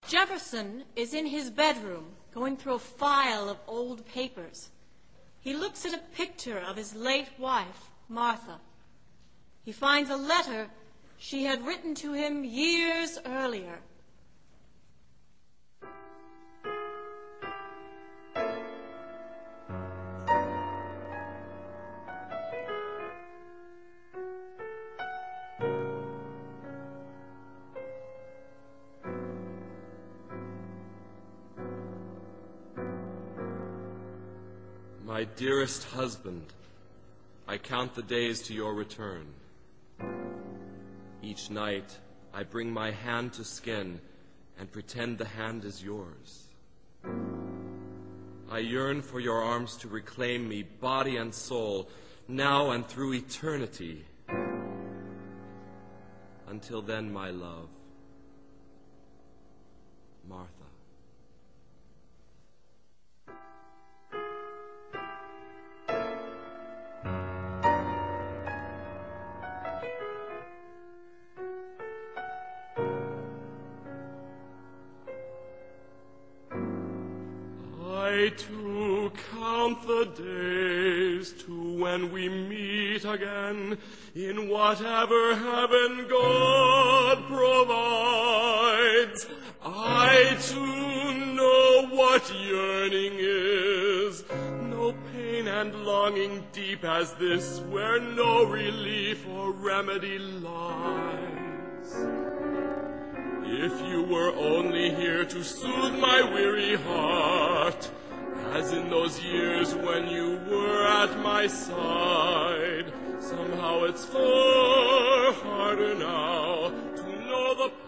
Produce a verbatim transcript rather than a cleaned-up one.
Jefferson is in his bedroom, going through a file of old papers. He looks at a picture of his late wife, Martha. He finds a letter she had written to him years earlier. My dearest husband, I count the days to your return. Each night I bring my hand to skin and pretend the hand is yours. I yearn for your arms to reclaim me, body and soul, now and through eternity. Until then, my love, Martha. I too count the days to when we meet again in whatever heaven God provides. I too know what yearning is, no pain and longing deep as this, where no relief or remedy lies. If you were only here to soothe my weary heart, as in those years when you were at my side, somehow it's far harder now to know the